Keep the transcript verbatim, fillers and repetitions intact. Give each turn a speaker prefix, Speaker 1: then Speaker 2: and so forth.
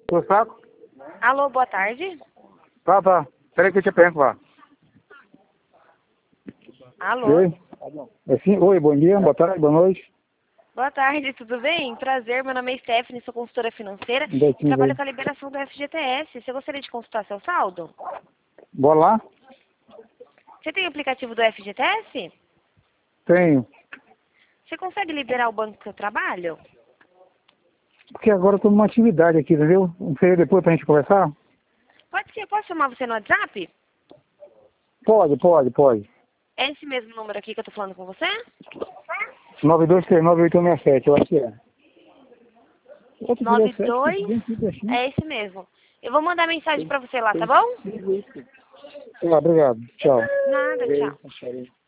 Speaker 1: Tô saco?
Speaker 2: Alô, boa tarde.
Speaker 1: Tá, tá. Peraí que eu te pergunto lá.
Speaker 2: Alô.
Speaker 1: Oi? É sim? Oi, bom dia, boa tarde, boa noite.
Speaker 2: Boa tarde, tudo bem? Prazer, meu nome é Stephanie, sou consultora financeira
Speaker 1: Um
Speaker 2: e trabalho
Speaker 1: aí.
Speaker 2: com a liberação do F G T S. Você gostaria de consultar seu saldo?
Speaker 1: Bora lá?
Speaker 2: Você tem o aplicativo do F G T S?
Speaker 1: Tenho.
Speaker 2: Você consegue liberar o banco do seu trabalho?
Speaker 1: Porque agora eu tô numa atividade aqui, entendeu? Não sei depois pra gente conversar?
Speaker 2: Pode ser, posso chamar você no WhatsApp?
Speaker 1: Pode, pode, pode.
Speaker 2: É esse mesmo número aqui que eu tô falando com você?
Speaker 1: nove dois três nove oito um seis sete, eu acho que é. Outro
Speaker 2: nove
Speaker 1: dezessete,
Speaker 2: dois
Speaker 1: bem aqui, baixinho.
Speaker 2: É esse mesmo. Eu vou mandar mensagem pra você lá, tá bom?
Speaker 1: Tá, obrigado. Tchau.
Speaker 2: Nada, tchau.
Speaker 1: Beijo.